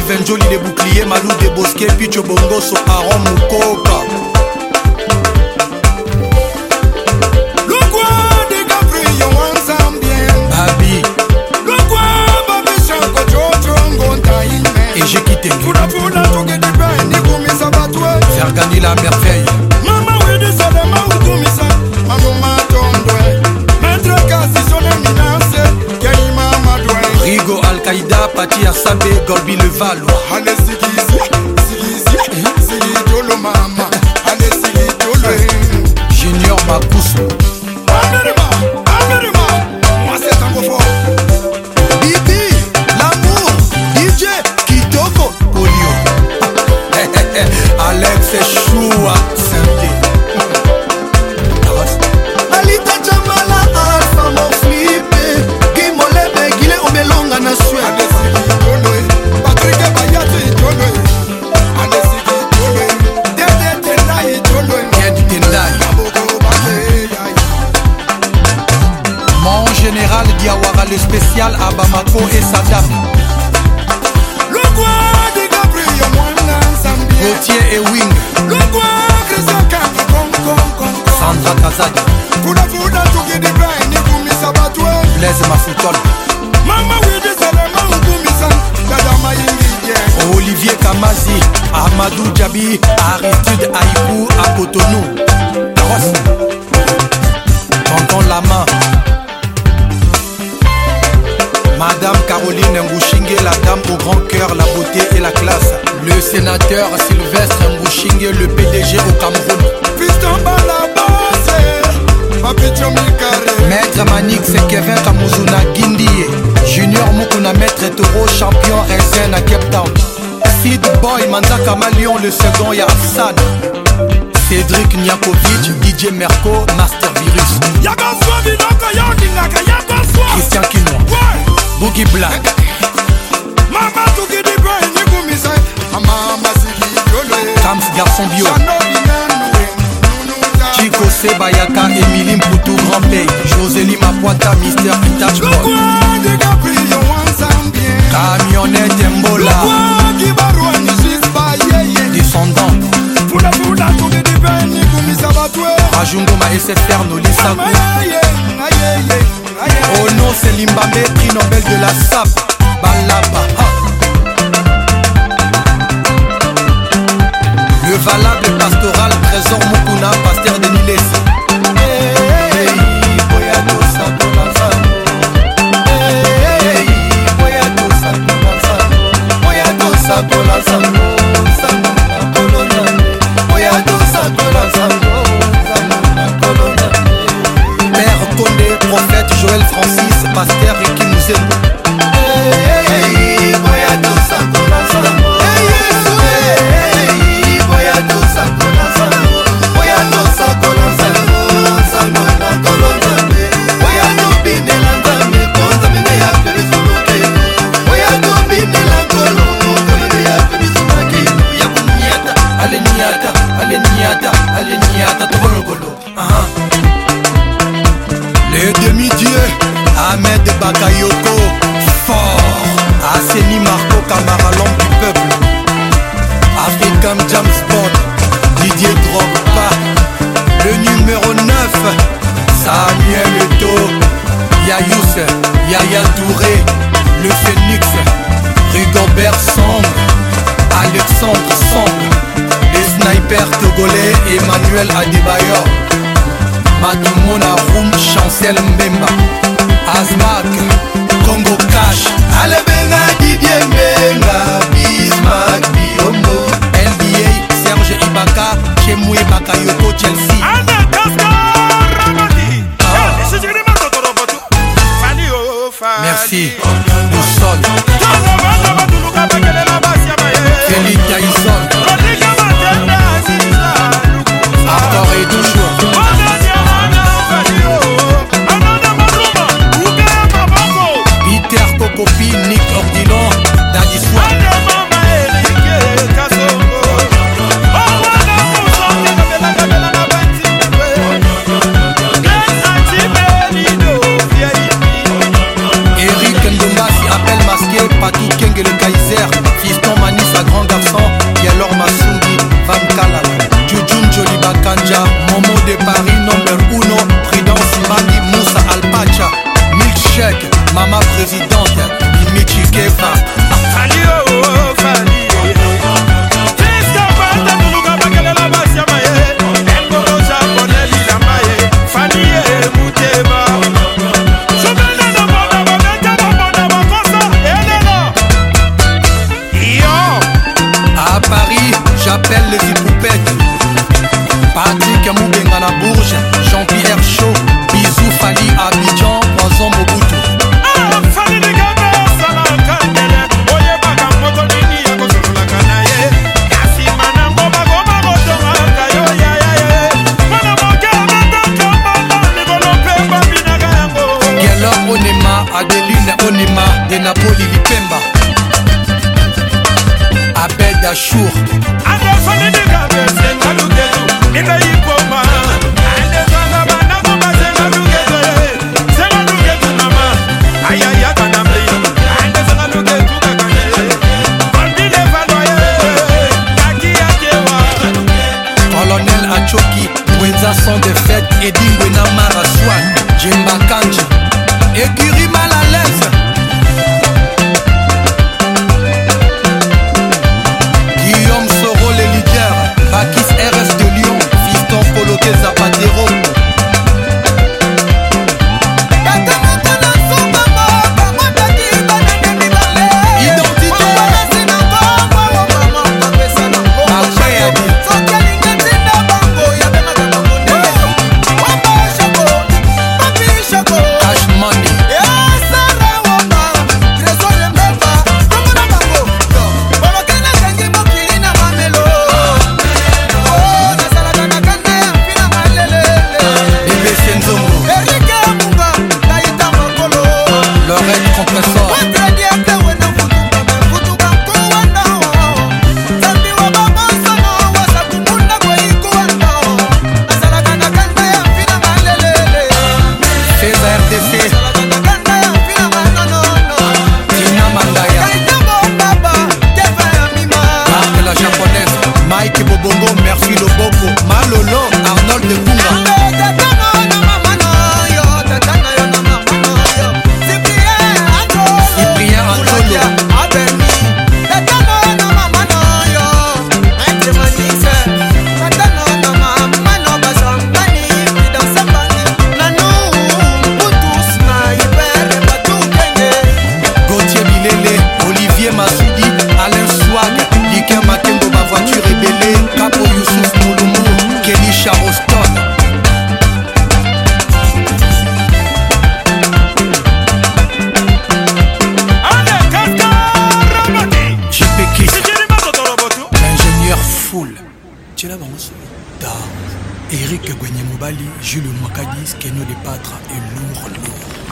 Steven Jolie les boucliers, Malou des Bosquets, Picho Bongoso, Aaron Mukoka. Le quoi des Gabriel ensemble bien. Babi. Le quoi Babi Chanko Chotrongo Taïne. Et j'ai quitté. Fula tout que des bains, ni goumi ça va toi. Faire gagner la merveille. Maman oui de ça, de ma ou goumi ça. Maman m'a tombé. Maître Kassi son éminence. Kani mama doué. Rigo Al-Qaïda, Pati Assabe, Golbi le Valo. Allez Sigisi, Sigisi, Sigi Tolo mama. Allez Sigi Tolo. Junior Makousou. Amerima, moi c'est un gros fort. Bibi, l'amour, DJ, Kitoko, Polio. Alex Choua, Saint-Pierre. Alita Jamala, Alpha, mon flippé. Guimolebe, Guilé, Omelonga, na Sué. Allez Sigi Tolo. Patrick Bayati Tolo. Allez Sigi Tolo. Dede Tendai Tolo. Ed Tendai. Mon général Diawara, le spécial à Bamako et Saddam. Le quoi des Gabriel Mwana Zambia. Gauthier et Wing. Le quoi Christian Kaka Kong. Sandra Kazadi. Fouda tout que des bains, ni goumi ça va toi. Blaise Mafoutol. Mama oui de ça, de ma ou goumi ça. Dada ma yingi. Olivier Kamazi. Amadou Djabi. Aristide Aïkou à Cotonou. Tonton Lama. Madame Caroline Mbouchingue, la dame au grand cœur, la beauté et la classe. Le sénateur Sylvestre Mbouchingue, le PDG au Cameroun. Fiston Balabase, Papicho Mikare. Maître Manix Kevin Kamuzuna Guindie. Junior Mukuna Maître Toro, champion Raisin à Cape Town. Sid Boy, Manzaka Malion, le second Yafsan. Cédric Niakovic, DJ Merco, Master Virus. Christian Kinois. Boogie Black. Mama tout que des bains, ni goumi ça. Mama Sigi Tolo. Kams Garçon Bio. Chico Sebayaka, Emilie Mpoutou, Grand Pays. Josélie Mapoita, Mister Intouch Le Boy. quoi des Gabriel ensemble bien. Camionnette Mbola. Le quoi qui barou ni juste yeye. Descendant. Fouda tout que des bains, ni goumi ça va toi. Rajungoma SFR Nolisa. Oh non, c'est Limbambe, prix Nobel de la SAP. Balaba. Le valable pastoral, trésor Mukuna, pasteur de Niles. Père Condé, prophète Joël Francis, pasteur qui nous aime. Le demi-dieu Ahmed Bakayoko, fort. Asseni Marco Camara, l'homme du peuple. African James Bond, Didier Drogba. Le numéro 9, Samuel Eto'o, Yayous, Yaya Touré. Le Phénix, Rigobert Song, Alexandre Song. Les snipers togolais, Emmanuel Adebayor. Matumona Roum, Chancel Mbemba. Azmak, Congo Cash. Alebenga Didier Mbenga, Bismarck Biombo. NBA, Serge Ibaka, Chemoué Bakayoko, Chelsea. Merci, Boussol. Félix Taïson. Encore et toujours. Peter Kokopi, Nick Ordilon, Daddy Swap. Yachour Colonel Achoki Wenza sans défaite Edingwena Maraswan Jimba Kanji Écurie mal à l'aise Guillaume Soro les leaders Bakis RS de Lyon Fiston Coloqué Zapatero Mike Bobongo, merci Loboko, Malolo, Arnold de Bunga. Cyprien Antolo. Gauthier Bilele, Olivier Massoudi, Alain Swag, Liker Makengo, ma voiture rebelle, Capo Youssouf Mouloumou, Kelly Charoston. GPK, l'ingénieur full. Tu l'as Eric Gwenyemobali, Jules Mwakadis, Kenyo de Patra et lourd.